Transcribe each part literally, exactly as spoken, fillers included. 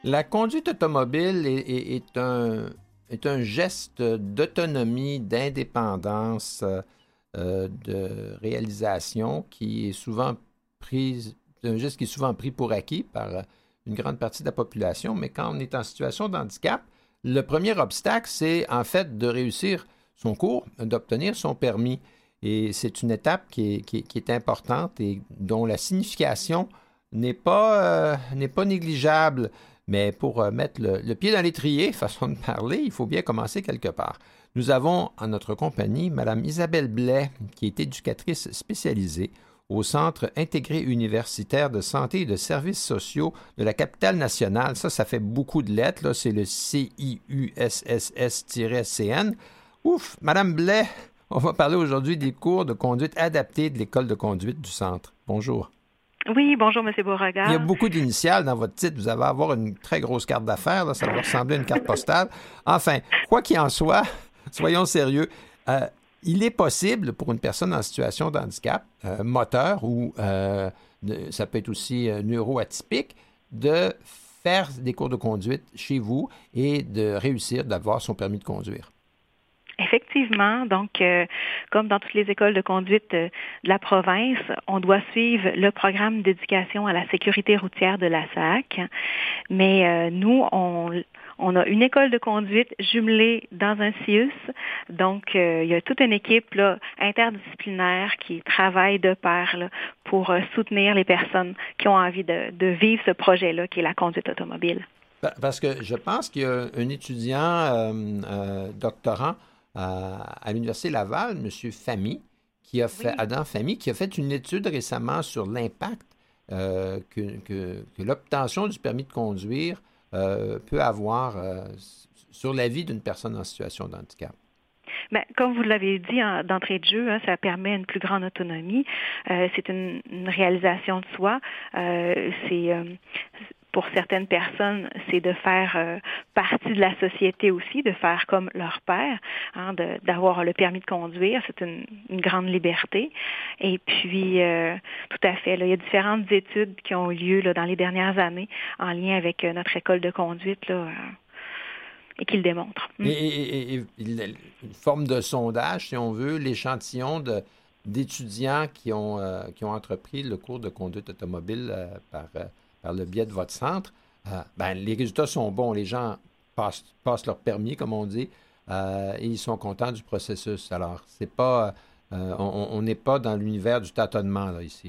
La conduite automobile est, est, est, un, est un geste d'autonomie, d'indépendance, euh, de réalisation qui est souvent prise, un geste qui est souvent pris pour acquis par une grande partie de la population. Mais quand on est en situation de handicap, le premier obstacle, c'est en fait de réussir son cours, d'obtenir son permis. Et c'est une étape qui est, qui est, qui est importante et dont la signification n'est pas, euh, n'est pas négligeable. Mais pour euh, mettre le, le pied dans l'étrier, façon de parler, il faut bien commencer quelque part. Nous avons en notre compagnie Mme Isabelle Blais, qui est éducatrice spécialisée au Centre intégré universitaire de santé et de services sociaux de la capitale nationale. Ça, ça fait beaucoup de lettres, là. C'est le C I U S S S C N. Ouf! Mme Blais, on va parler aujourd'hui des cours de conduite adaptés de l'École de conduite du Centre. Bonjour. Oui, bonjour, M. Beauregard. Il y a beaucoup d'initiales dans votre titre. Vous allez avoir une très grosse carte d'affaires. Là. Ça va ressembler à une carte postale. Enfin, quoi qu'il en soit, soyons sérieux. Euh, il est possible pour une personne en situation de handicap, euh, moteur ou euh, de, ça peut être aussi euh, neuroatypique, de faire des cours de conduite chez vous et de réussir d'avoir son permis de conduire. Effectivement, donc euh, comme dans toutes les écoles de conduite euh, de la province, on doit suivre le programme d'éducation à la sécurité routière de la S A C, mais euh, nous, on, on a une école de conduite jumelée dans un C I U S, donc euh, il y a toute une équipe là, interdisciplinaire qui travaille de pair là, pour euh, soutenir les personnes qui ont envie de, de vivre ce projet-là qui est la conduite automobile. Parce que je pense qu'il y a un étudiant euh, euh, doctorant à, à l'Université Laval, M. Famy, qui a fait, oui. Adam Famy, qui a fait une étude récemment sur l'impact euh, que, que, que l'obtention du permis de conduire euh, peut avoir euh, sur la vie d'une personne en situation de handicap. Bien, comme vous l'avez dit en, d'entrée de jeu, hein, ça permet une plus grande autonomie. Euh, c'est une, une réalisation de soi. Euh, c'est... Euh, Pour certaines personnes, c'est de faire euh, partie de la société aussi, de faire comme leur père, hein, de, d'avoir le permis de conduire. C'est une, une grande liberté. Et puis, euh, tout à fait, là, il y a différentes études qui ont eu lieu là, dans les dernières années en lien avec euh, notre école de conduite là, euh, et qui le démontrent. Et, et, et, et une forme de sondage, si on veut, l'échantillon de, d'étudiants qui ont, euh, qui ont entrepris le cours de conduite automobile euh, par... Euh, par le biais de votre centre, euh, ben, les résultats sont bons. Les gens passent, passent leur permis, comme on dit, euh, et ils sont contents du processus. Alors, c'est pas, euh, on n'est pas dans l'univers du tâtonnement, là, ici.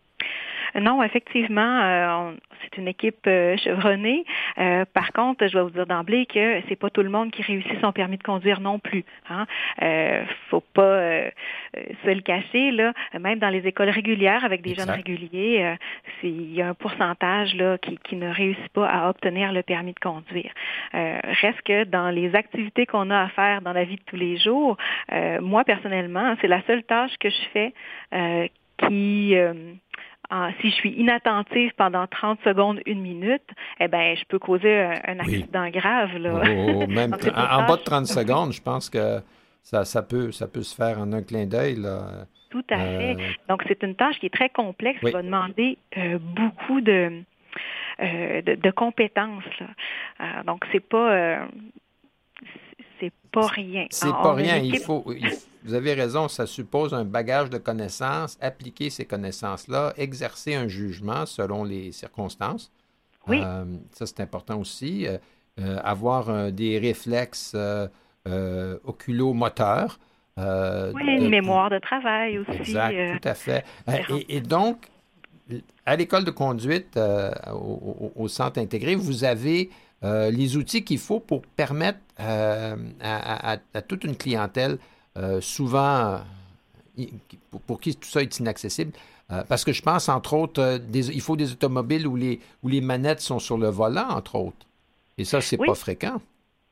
Non, effectivement, euh, on, c'est une équipe euh, chevronnée. Euh, par contre, je vais vous dire d'emblée que c'est pas tout le monde qui réussit son permis de conduire non plus. Hein. Euh, faut pas euh, se le cacher là. Même dans les écoles régulières avec des exact. Jeunes réguliers, euh, c'est, il y a un pourcentage là qui, qui ne réussit pas à obtenir le permis de conduire. Euh, reste que dans les activités qu'on a à faire dans la vie de tous les jours, euh, moi personnellement, c'est la seule tâche que je fais euh, qui euh, Ah, si je suis inattentive pendant trente secondes, une minute, eh bien, je peux causer un, un accident oui. grave. Là. Oh, même Donc, en, en bas de trente secondes, je pense que ça, ça, peut, ça peut se faire en un clin d'œil. Là. Tout à euh... fait. Donc, c'est une tâche qui est très complexe, oui. qui va demander euh, beaucoup de, euh, de, de compétences. Là. Euh, donc, c'est pas... Euh, c'est pas rien. C'est Alors, pas rien. Équipe... Il faut, il, vous avez raison, ça suppose un bagage de connaissances, appliquer ces connaissances-là, exercer un jugement selon les circonstances. Oui. Euh, ça, c'est important aussi. Euh, euh, avoir euh, des réflexes euh, euh, oculomoteurs. Euh, oui, de... une mémoire de travail aussi. Exact, euh, tout à fait. Et, et donc, à l'école de conduite, euh, au, au, au centre intégré, vous avez... Euh, les outils qu'il faut pour permettre euh, à, à, à toute une clientèle, euh, souvent, euh, pour, pour qui tout ça est inaccessible, euh, parce que je pense, entre autres, euh, des, il faut des automobiles où les, où les manettes sont sur le volant, entre autres. Et ça, c'est oui. pas fréquent.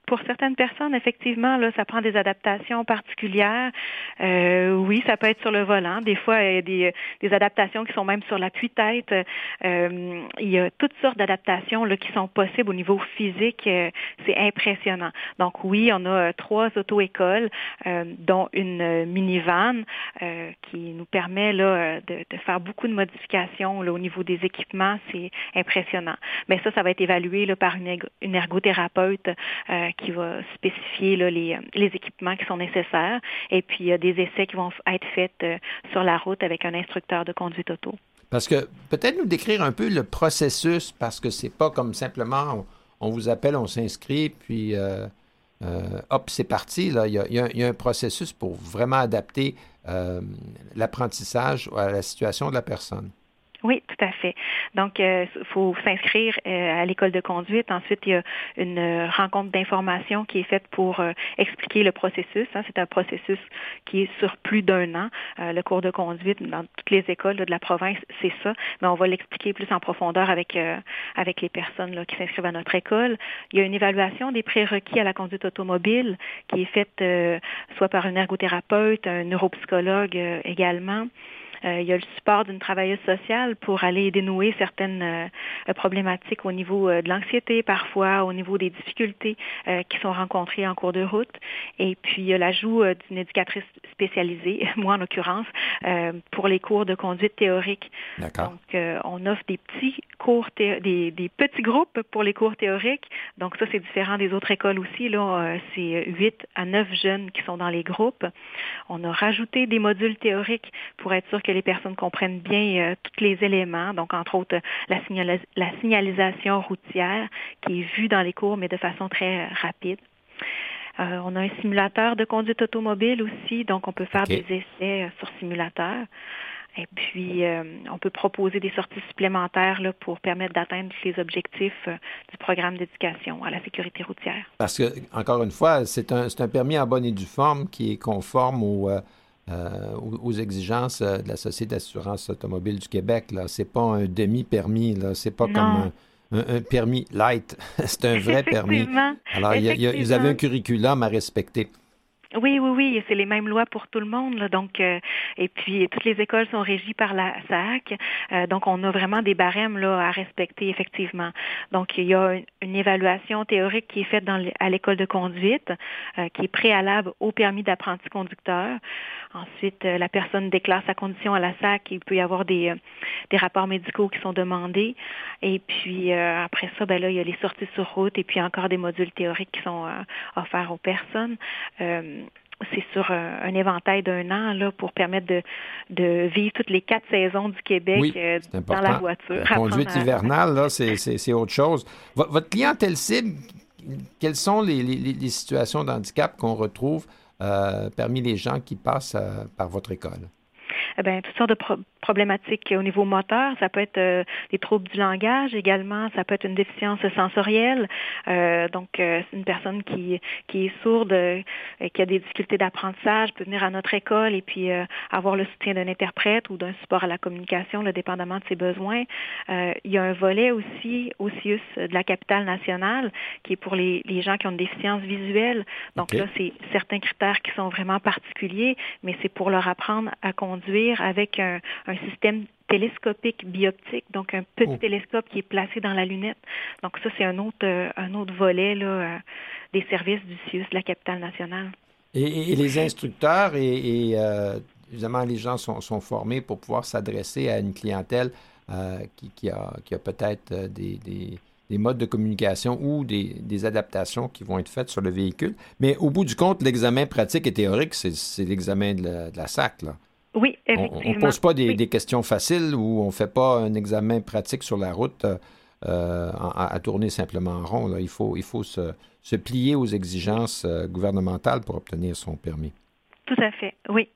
pour certaines personnes, effectivement, là, ça prend des adaptations particulières. Euh, oui, ça peut être sur le volant. Des fois, il y a des, des adaptations qui sont même sur l'appui-tête. Euh, il y a toutes sortes d'adaptations là, qui sont possibles au niveau physique. Euh, c'est impressionnant. Donc oui, on a euh, trois auto-écoles, euh, dont une euh, minivan euh, qui nous permet là, de, de faire beaucoup de modifications là, au niveau des équipements. C'est impressionnant. Mais ça, ça va être évalué là, par une, une ergothérapeute euh, qui va spécifier là, les, les équipements qui sont nécessaires. Et puis, il y a des essais qui vont être faits euh, sur la route avec un instructeur de conduite auto. Parce que peut-être nous décrire un peu le processus, parce que c'est pas comme simplement on, on vous appelle, on s'inscrit, puis euh, euh, hop, c'est parti. Là. Il y a, il y a, il y a un processus pour vraiment adapter euh, l'apprentissage à la situation de la personne. Oui, tout à fait. Donc, il euh, faut s'inscrire euh, à l'école de conduite. Ensuite, il y a une euh, rencontre d'information qui est faite pour euh, expliquer le processus. Hein. C'est un processus qui est sur plus d'un an. Euh, le cours de conduite dans toutes les écoles là, de la province, c'est ça. Mais on va l'expliquer plus en profondeur avec euh, avec les personnes là, qui s'inscrivent à notre école. Il y a une évaluation des prérequis à la conduite automobile qui est faite euh, soit par un ergothérapeute, un neuropsychologue euh, également. Euh, il y a le support d'une travailleuse sociale pour aller dénouer certaines euh, problématiques au niveau euh, de l'anxiété, parfois au niveau des difficultés euh, qui sont rencontrées en cours de route. Et puis, il y a l'ajout euh, d'une éducatrice spécialisée, moi en l'occurrence, euh, pour les cours de conduite théorique. D'accord. Donc, euh, on offre des petits cours, thé- des, des petits groupes pour les cours théoriques. Donc, ça, c'est différent des autres écoles aussi. Là, euh, c'est huit à neuf jeunes qui sont dans les groupes. On a rajouté des modules théoriques pour être sûr que les personnes comprennent bien euh, tous les éléments, donc entre autres euh, la, signala- la signalisation routière qui est vue dans les cours, mais de façon très euh, rapide. Euh, on a un simulateur de conduite automobile aussi, donc on peut faire Okay. des essais euh, sur simulateur. Et puis, euh, on peut proposer des sorties supplémentaires là, pour permettre d'atteindre tous les objectifs euh, du programme d'éducation à la sécurité routière. Parce que, encore une fois, c'est un, c'est un permis en bonne et due forme qui est conforme au, euh, euh, aux, aux exigences euh, de la Société d'assurance automobile du Québec. Là. C'est pas un demi-permis, là. C'est pas Non. comme un, un, un permis light. C'est un vrai permis. Effectivement. Alors, il y a, il y a, vous avez un curriculum à respecter. Oui, oui, oui, c'est les mêmes lois pour tout le monde. Là, donc, euh, et puis toutes les écoles sont régies par la S A C. Euh, donc, on a vraiment des barèmes là à respecter effectivement. Donc, il y a une, une évaluation théorique qui est faite dans, à l'école de conduite, euh, qui est préalable au permis d'apprenti conducteur. Ensuite, euh, la personne déclare sa condition à la S A C. Il peut y avoir des, euh, des rapports médicaux qui sont demandés. Et puis euh, après ça, ben là, il y a les sorties sur route et puis encore des modules théoriques qui sont euh, offerts aux personnes. Euh, C'est sur un, un éventail d'un an là, pour permettre de, de vivre toutes les quatre saisons du Québec Oui, euh, c'est important. dans la voiture. La conduite à... hivernale, là, c'est, c'est, c'est autre chose. V- votre clientèle cible, quelles sont les, les, les situations d'handicap qu'on retrouve euh, parmi les gens qui passent euh, par votre école? Eh bien, toutes sortes de pro- problématiques au niveau moteur. Ça peut être euh, des troubles du langage également. Ça peut être une déficience sensorielle. Euh, donc, euh, c'est une personne qui, qui est sourde, euh, qui a des difficultés d'apprentissage, peut venir à notre école et puis euh, avoir le soutien d'un interprète ou d'un support à la communication, là, dépendamment de ses besoins. Euh, il y a un volet aussi au C I U S de la capitale nationale qui est pour les, les gens qui ont une déficience visuelle. Donc Okay. là, c'est certains critères qui sont vraiment particuliers, mais c'est pour leur apprendre à conduire avec un, un système télescopique bioptique, donc un petit Oh. télescope qui est placé dans la lunette. Donc ça, c'est un autre, euh, un autre volet là, euh, des services du C I U S de la capitale nationale. Et, et les instructeurs et, et euh, évidemment, les gens sont, sont formés pour pouvoir s'adresser à une clientèle euh, qui, qui a, qui a peut-être euh, des, des, des modes de communication ou des, des adaptations qui vont être faites sur le véhicule. Mais au bout du compte, l'examen pratique et théorique, c'est, c'est l'examen de la, de la S A C, là. Oui, On effectivement. ne pose pas des, oui. des questions faciles ou on ne fait pas un examen pratique sur la route euh, à, à tourner simplement en rond. Là. Il faut, il faut se, se plier aux exigences euh, gouvernementales pour obtenir son permis. Tout à fait, oui.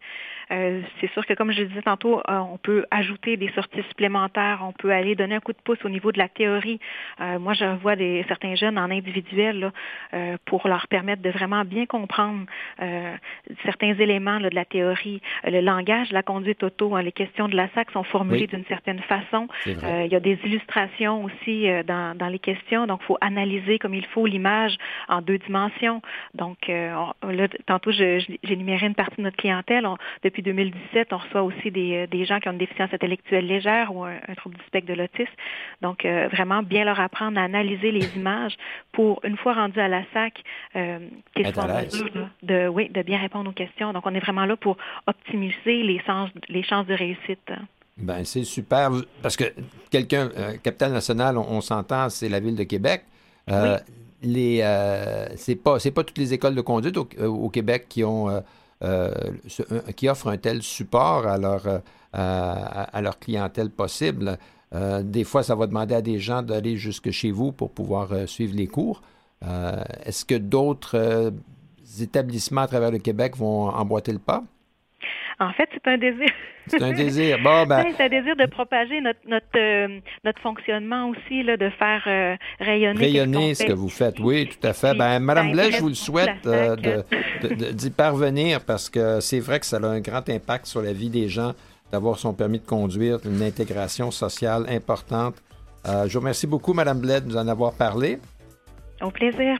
Euh, c'est sûr que, comme je le disais tantôt, euh, on peut ajouter des sorties supplémentaires, on peut aller donner un coup de pouce au niveau de la théorie. Euh, moi, je vois des, certains jeunes en individuel là, euh, pour leur permettre de vraiment bien comprendre euh, certains éléments là, de la théorie. Le langage, la conduite auto, hein, les questions de la S A C sont formulées oui. d'une certaine façon. Euh, il y a des illustrations aussi euh, dans, dans les questions, donc il faut analyser comme il faut l'image en deux dimensions. Donc, euh, on, là, tantôt, je, je, j'énumérais une partie de notre clientèle. On, depuis deux mille dix-sept, on reçoit aussi des, des gens qui ont une déficience intellectuelle légère ou un, un trouble du spectre de l'autisme. Donc, euh, vraiment bien leur apprendre à analyser les images pour, une fois rendus à la S A C, euh, qu'ils soient en mesure là, de, oui, de bien répondre aux questions. Donc, on est vraiment là pour optimiser les chances, les chances de réussite. Ben c'est super, parce que quelqu'un, euh, Capitale Nationale, on, on s'entend, c'est la Ville de Québec. Euh, oui. Les, euh, c'est pas, c'est pas toutes les écoles de conduite au, au Québec qui ont, euh, euh, qui offrent un tel support à leur, euh, à, à leur clientèle possible. Euh, des fois, ça va demander à des gens d'aller jusque chez vous pour pouvoir euh, suivre les cours. Euh, est-ce que d'autres euh, établissements à travers le Québec vont emboîter le pas? En fait, c'est un désir. C'est un désir. Bon, ben... C'est un désir de propager notre notre euh, notre fonctionnement aussi, là, de faire euh, rayonner. Rayonner ce que vous faites, oui, tout à fait. Ben, Madame Blais, je vous le souhaite euh, de, de, de, d'y parvenir parce que c'est vrai que ça a un grand impact sur la vie des gens d'avoir son permis de conduire, une intégration sociale importante. Euh, je vous remercie beaucoup, Madame Blais, de nous en avoir parlé. Au plaisir.